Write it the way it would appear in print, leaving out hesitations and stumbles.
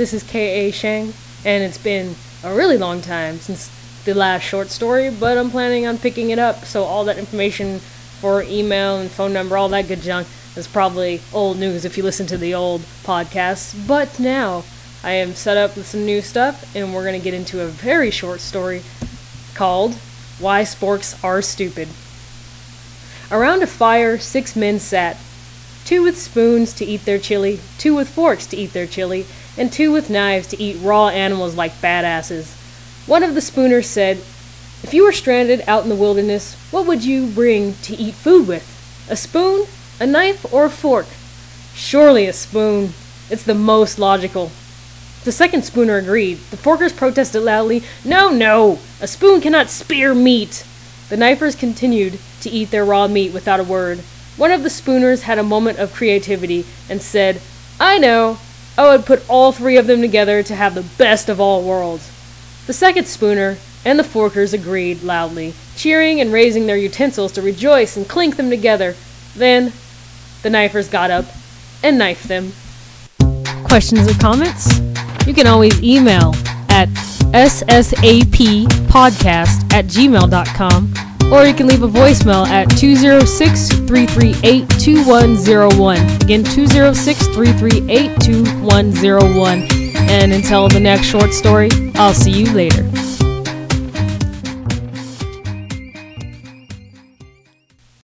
this is K.A. Shang, and it's been a really long time since the last short story, but I'm planning on picking it up, so all that information for email and phone number, all that good junk, is probably old news if you listen to the old podcasts. But now, I am set up with some new stuff, and we're going to get into a very short story called Why Sporks Are Stupid. Around a fire, 6 men sat, 2 with spoons to eat their chili, 2 with forks to eat their chili, and 2 with knives to eat raw animals like badasses. One of the spooners said, "If you were stranded out in the wilderness, what would you bring to eat food with? A spoon, a knife, or a fork?" "Surely a spoon. It's the most logical." The second spooner agreed. The forkers protested loudly, No, a spoon cannot spear meat." The knifers continued to eat their raw meat without a word. One of the spooners had a moment of creativity and said, "I know, I would put all 3 of them together to have the best of all worlds." The second spooner and the forkers agreed loudly, cheering and raising their utensils to rejoice and clink them together. Then the knifers got up and knifed them. Questions or comments? You can always email at ssapodcast@gmail.com, or you can leave a voicemail at 206-338-2101. Again, 206-338-2101. And until the next short story, I'll see you later.